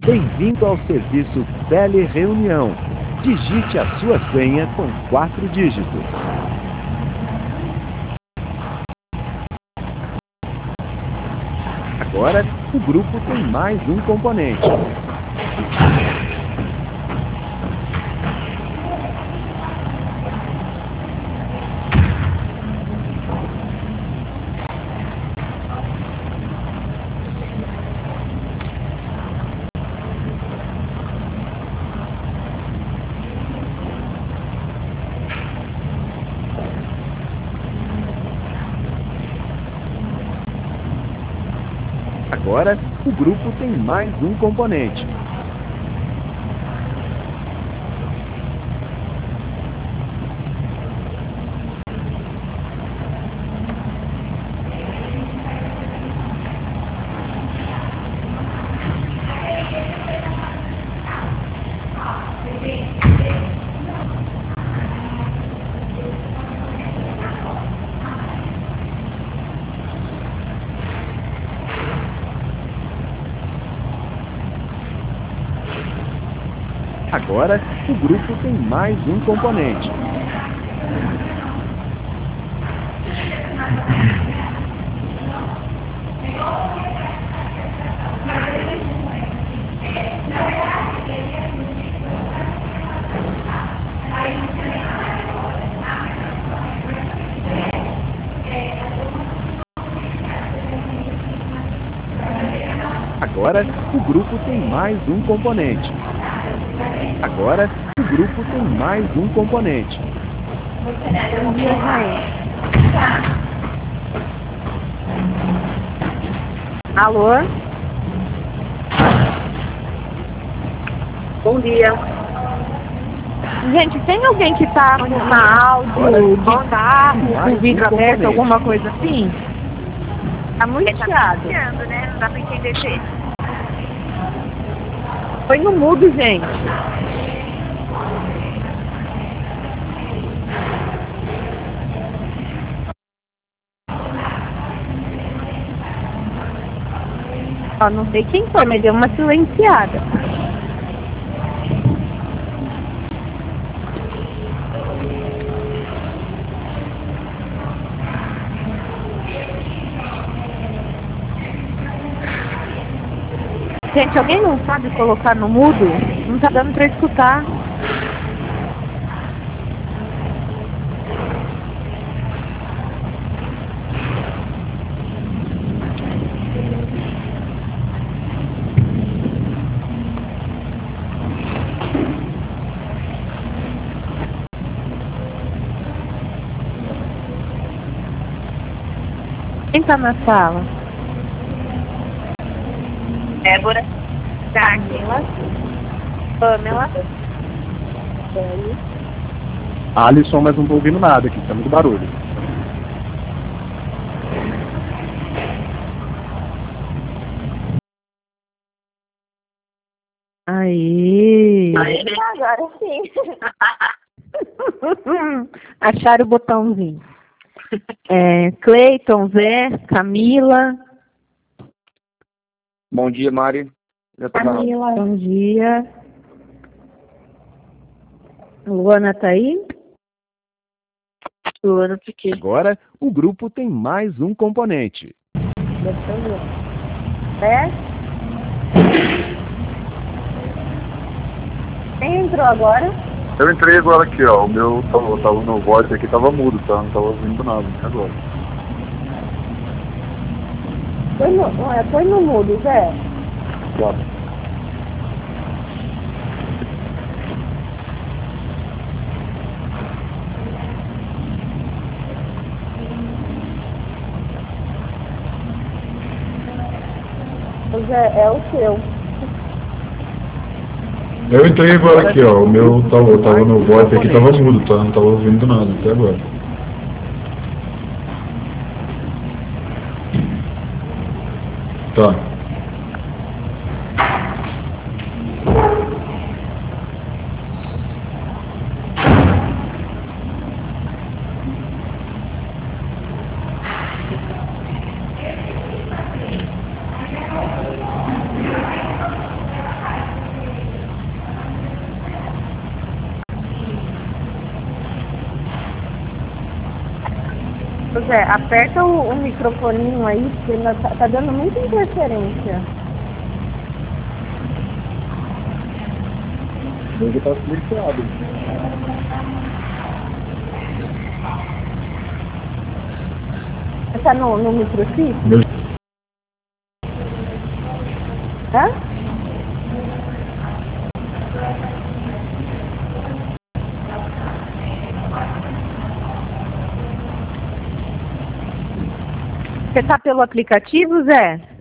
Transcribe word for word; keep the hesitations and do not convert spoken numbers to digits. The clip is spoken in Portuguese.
Bem-vindo ao serviço Telereunião. Digite a sua senha com quatro dígitos. Agora, o grupo tem mais um componente. Agora, o grupo tem mais um componente. Agora, o grupo tem mais um componente. Agora, o grupo tem mais um componente. Agora, o grupo tem mais um componente. Bom dia, Raí. Alô? Bom dia. Gente, tem alguém que tá com uma áudio de carro, com vidro aberto, alguma coisa assim? Tá muito chiado. Né? Não dá pra entender jeito. Foi no mudo, gente. Ó, não sei quem foi, mas deu uma silenciada. Gente, alguém não sabe colocar no mudo? Não tá dando pra escutar. Quem tá na sala? Débora. Camila. Pamela. Alisson, mas não tô ouvindo nada aqui, tá muito barulho. Aí. Agora sim. Acharam o botãozinho. É, Cleiton, Zé, Camila. Bom dia, Mari. Já tô na... Camila, bom dia. Luana tá aí? Luana tá aqui. Agora, o grupo tem mais um componente. É? Quem entrou agora? Eu entrei agora aqui, ó. O meu tava, tava no voz aqui, tava mudo, tá? Não tava ouvindo nada até agora. Foi no, é, foi no mudo, Zé. Tá. Zé, é o seu. Eu entrei agora aqui, ó. O meu tava, tava no voz aqui, tava mudo, tá? Não tava ouvindo nada até agora. Tá. Zé, aperta o, o microfoninho aí, porque ele tá, tá dando muita interferência. Ele tá silenciado. Você tá no, no microfone? Meu... Hã? Você tá pelo aplicativo, Zé?